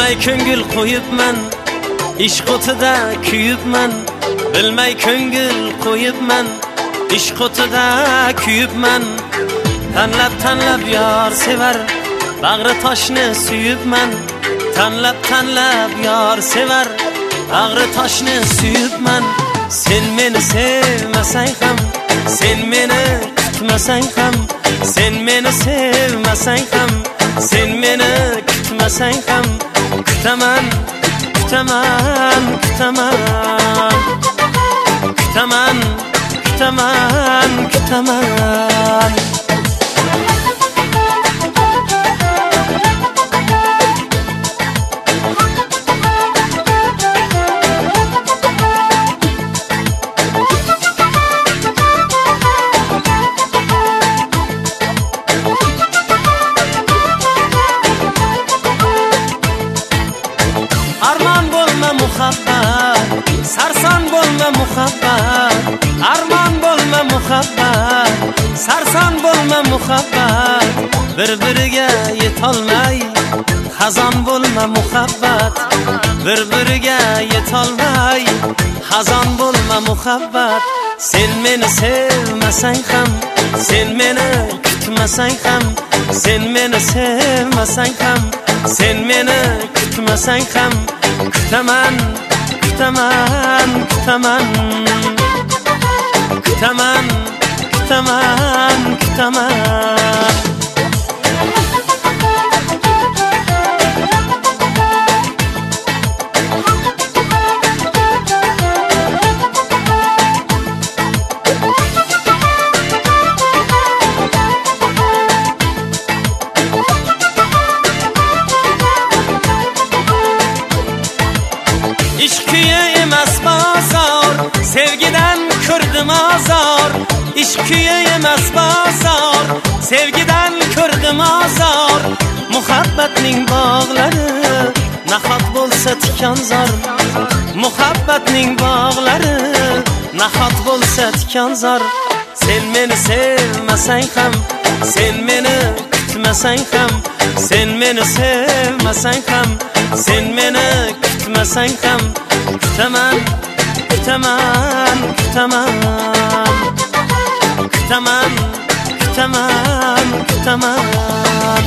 bilmay ko'ngil qo'yibman, ishq o'tida kuyibman. Bilmay ko'ngil qo'yibman, ishq o'tida kuyibman. Tanlab yor sevar, bag'ri toshni suyibman. Tanlab yor sevar, bag'ri toshni suyibman. Sen meni sevmasang ham, sen meni kutmasang ham, sen meni sevmasang ham, sen meni kutmasang ham, kutaman, kutaman, kutaman, kutaman, kutaman, kutaman. Arman bo'lma muhabbat, sarson bo'lma muhabbat. Arman bo'lma muhabbat, sarson bo'lma muhabbat. Bir-biriga yetolmay xazon bo'lma muhabbat. Bir-biriga yetolmay xazon bo'lma muhabbat. Sen meni sevmasang ham, sen meni kutmasang ham, sen meni sevmasang ham, sen meni kutmasang ham, kutaman, kutaman, kutaman, kutaman, kutaman, kutaman. İşk kuyi emas bozor, sevgidan ko'rdim azor. İşk kuyi emas bozor, sevgidan ko'rdim azor. Muhabbatning bog'lari nahot bo'lsa tikonzor. Muhabbatning bog'lari nahot bo'lsa tikonzor. Sen meni sevmasang ham, sen meni kutmasang ham, sen meni sevmasang ham, sen meni kutmasang ham, kutaman, kutaman, kutaman, kutaman, kutaman, kutaman.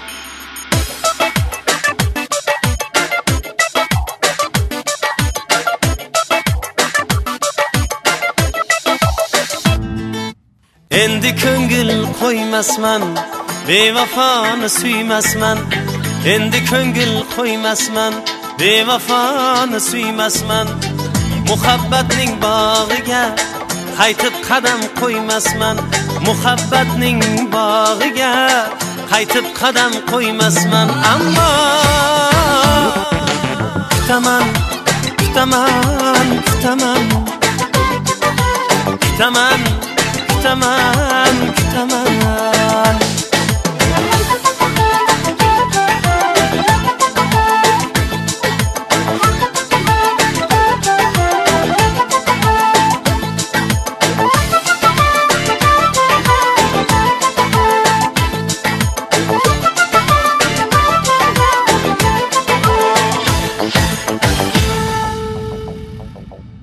Endi ko'ngil qo'ymasman, bevafoni suymasman. Endi ko'ngil qo'ymasman, bevafoni suymasman. Muhabbatning bog'iga qaytib qadam qo'ymasman. Muhabbatning bog'iga qaytib qadam qo'ymasman. Ammo kutaman, kutaman, kutaman, kutaman, kutaman.